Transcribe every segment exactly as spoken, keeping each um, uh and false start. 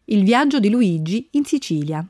Il viaggio di Luigi in Sicilia.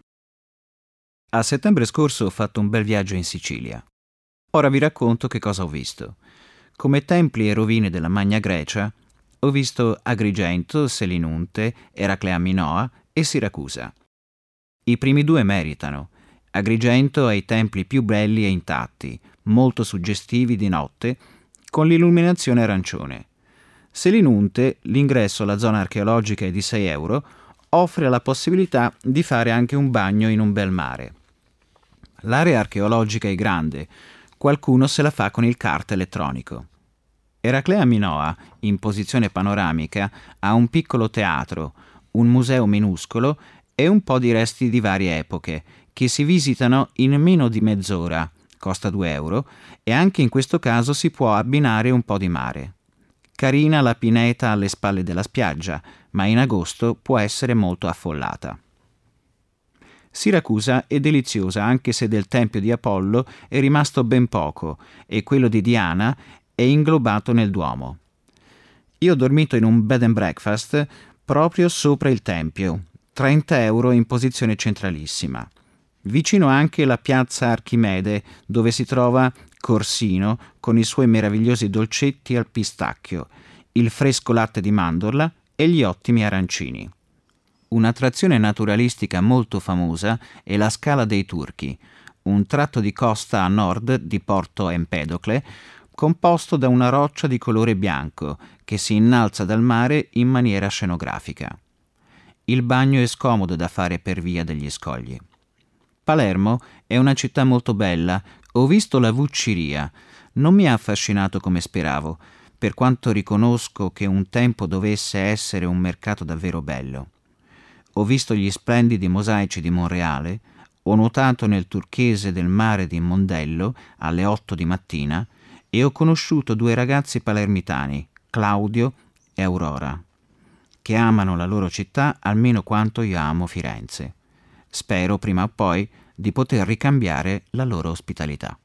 A settembre scorso ho fatto un bel viaggio in Sicilia. Ora vi racconto che cosa ho visto. Come templi e rovine della Magna Grecia, ho visto Agrigento, Selinunte, Eraclea Minoa e Siracusa. I primi due meritano. Agrigento ha i templi più belli e intatti, molto suggestivi di notte, con l'illuminazione arancione. Selinunte, l'ingresso alla zona archeologica è di sei euro, offre la possibilità di fare anche un bagno in un bel mare. L'area archeologica è grande, qualcuno se la fa con il kart elettronico. Eraclea Minoa, in posizione panoramica, ha un piccolo teatro, un museo minuscolo e un po' di resti di varie epoche, che si visitano in meno di mezz'ora, costa due euro, e anche in questo caso si può abbinare un po' di mare. Carina la pineta alle spalle della spiaggia, ma in agosto può essere molto affollata. Siracusa è deliziosa anche se del tempio di Apollo è rimasto ben poco e quello di Diana è inglobato nel Duomo. Io ho dormito in un bed and breakfast proprio sopra il tempio, trenta euro in posizione centralissima. Vicino anche la piazza Archimede, dove si trova Corsino con i suoi meravigliosi dolcetti al pistacchio, il fresco latte di mandorla e gli ottimi arancini. Un'attrazione naturalistica molto famosa è la Scala dei Turchi, un tratto di costa a nord di Porto Empedocle, composto da una roccia di colore bianco che si innalza dal mare in maniera scenografica. Il bagno è scomodo da fare per via degli scogli. Palermo è una città molto bella. Ho visto la Vucciria. Non mi ha affascinato come speravo, per quanto riconosco che un tempo dovesse essere un mercato davvero bello. Ho visto gli splendidi mosaici di Monreale, ho nuotato nel turchese del mare di Mondello alle otto di mattina e ho conosciuto due ragazzi palermitani, Claudio e Aurora, che amano la loro città almeno quanto io amo Firenze. Spero prima o poi di poter ricambiare la loro ospitalità.